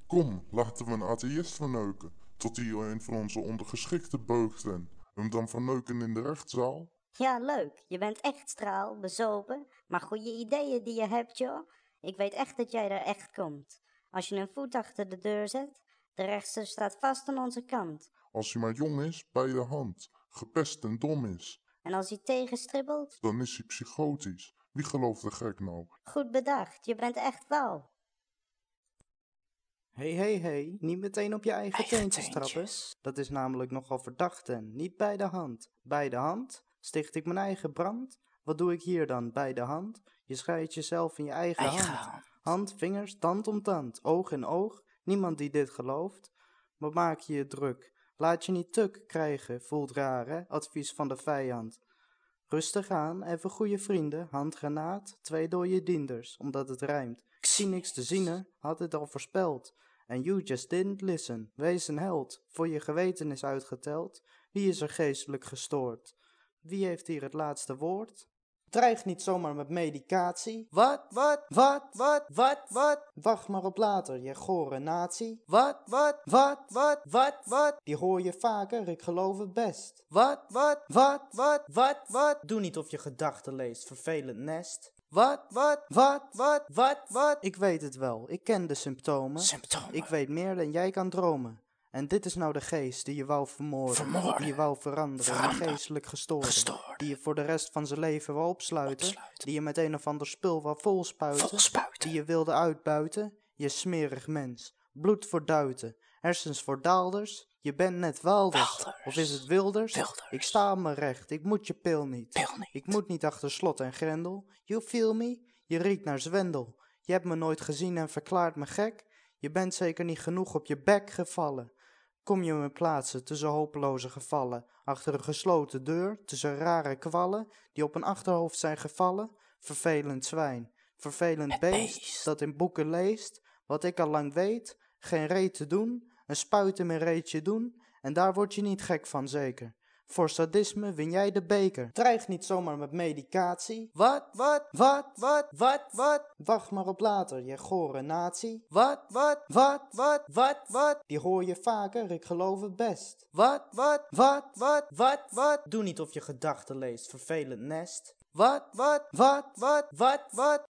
Kom, laten we een atheïst verneuken, tot hij een van onze ondergeschikten beugt en hem dan verneuken in de rechtszaal. Ja, leuk. Je bent echt straal, bezopen, maar goede ideeën die je hebt, joh. Ik weet echt dat jij er echt komt. Als je een voet achter de deur zet, de rechtser staat vast aan onze kant. Als hij maar jong is, bij de hand, gepest en dom is, En als hij tegenstribbelt, dan is hij psychotisch. Wie gelooft de gek nou? goed bedacht, je bent echt wauw. Hey, niet meteen op je eigen teentjes trappen. Dat is namelijk nogal verdacht en niet bij de hand. Bij de hand? Sticht ik mijn eigen brand? Wat doe ik hier dan, bij de hand? Je scheidt jezelf in je eigen hand. Hand, vingers, tand om tand, oog in oog. Niemand die dit gelooft. Wat maak je je druk? Laat je niet tuk krijgen, voelt raar hè, advies van de vijand. Rustig aan, even goede vrienden, handgranaat, 2 dode dienders, omdat het rijmt. Ik zie niks te zien, had het al voorspeld. And you just didn't listen, wees een held, voor je geweten is uitgeteld. Wie is er geestelijk gestoord? Wie heeft hier het laatste woord? Dreig niet zomaar met medicatie. Wat? Wacht maar op later, je gore natie. Wat? Die hoor je vaker, ik geloof het best. Wat? Doe niet of je gedachten leest, vervelend nest. Wat? Ik weet het wel, ik ken de symptomen. Ik weet meer dan jij kan dromen. En dit is nou de geest die je wou vermoorden. Die je wou veranderen in een geestelijk gestoorde. Die je voor de rest van zijn leven wou opsluiten. Die je met een of ander spul wou volspuiten. Die je wilde uitbuiten. Je smerig mens. Bloed voor duiten. Hersens voor daalders. Je bent net Wilders. Of is het Wilders? Ik sta op mijn recht. Ik moet je pil niet. Ik moet niet achter slot en grendel. You feel me? Je riekt naar zwendel. Je hebt me nooit gezien en verklaart me gek. Je bent zeker niet genoeg op je bek gevallen. Kom je me plaatsen tussen hopeloze gevallen, achter een gesloten deur, tussen rare kwallen, die op een achterhoofd zijn gevallen? Vervelend zwijn, vervelend beest, dat in boeken leest, wat ik al lang weet, geen reet te doen, een spuit in mijn reetje doen, en daar word je niet gek van zeker. Voor sadisme win jij de beker. Dreig niet zomaar met medicatie. Wat? Wacht maar op later, je gore natie. Wat? Die hoor je vaker, ik geloof het best. Wat? Doe niet of je gedachten leest, vervelend nest. Wat?